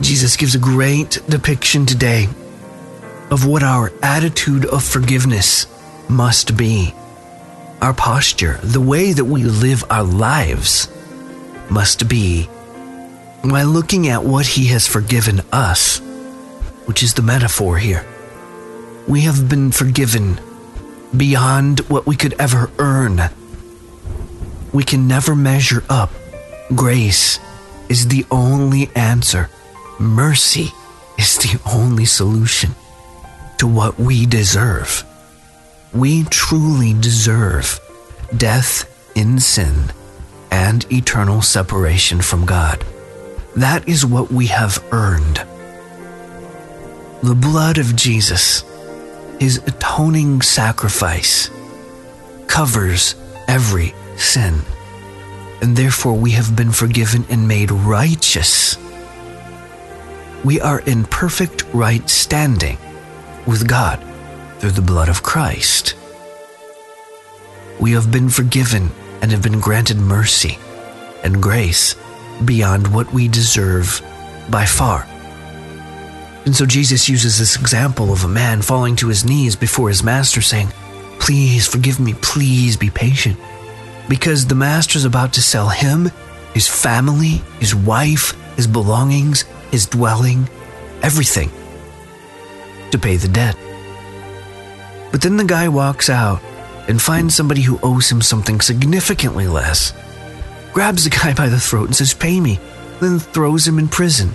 Jesus gives a great depiction today of what our attitude of forgiveness must be. Our posture, the way that we live our lives, must be by looking at what he has forgiven us, which is the metaphor here. We have been forgiven beyond what we could ever earn. We can never measure up. Grace is the only answer. Mercy is the only solution to what we deserve. We truly deserve death in sin and eternal separation from God. That is what we have earned. The blood of Jesus, his atoning sacrifice, covers every sin, and therefore we have been forgiven and made righteous. We are in perfect right standing with God through the blood of Christ. We have been forgiven and have been granted mercy and grace beyond what we deserve by far. And so Jesus uses this example of a man falling to his knees before his master saying, "Please forgive me, please be patient." Because the master's about to sell him, his family, his wife, his belongings, his dwelling, everything, to pay the debt. But then the guy walks out and finds somebody who owes him something significantly less, grabs the guy by the throat and says, "Pay me," then throws him in prison.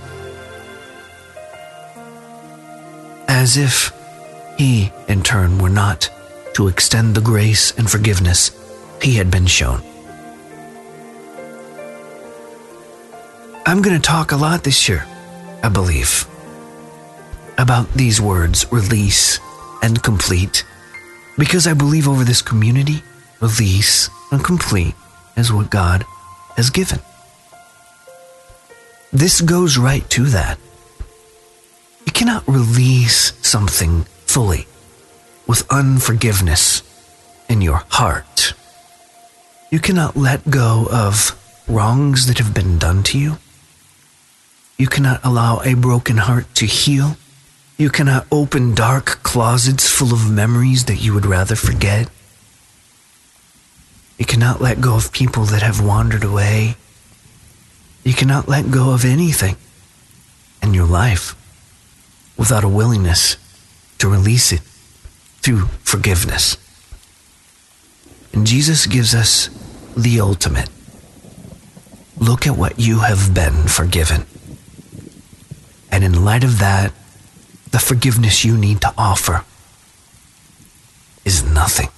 As if he, in turn, were not to extend the grace and forgiveness he had been shown. I'm going to talk a lot this year, I believe, about these words, release and complete, because I believe over this community, release and complete is what God has given. This goes right to that. You cannot release something fully with unforgiveness in your heart. You cannot let go of wrongs that have been done to you. You cannot allow a broken heart to heal. You cannot open dark closets full of memories that you would rather forget. You cannot let go of people that have wandered away. You cannot let go of anything in your life without a willingness to release it through forgiveness. And Jesus gives us the ultimate. Look at what you have been forgiven. And in light of that, the forgiveness you need to offer is nothing.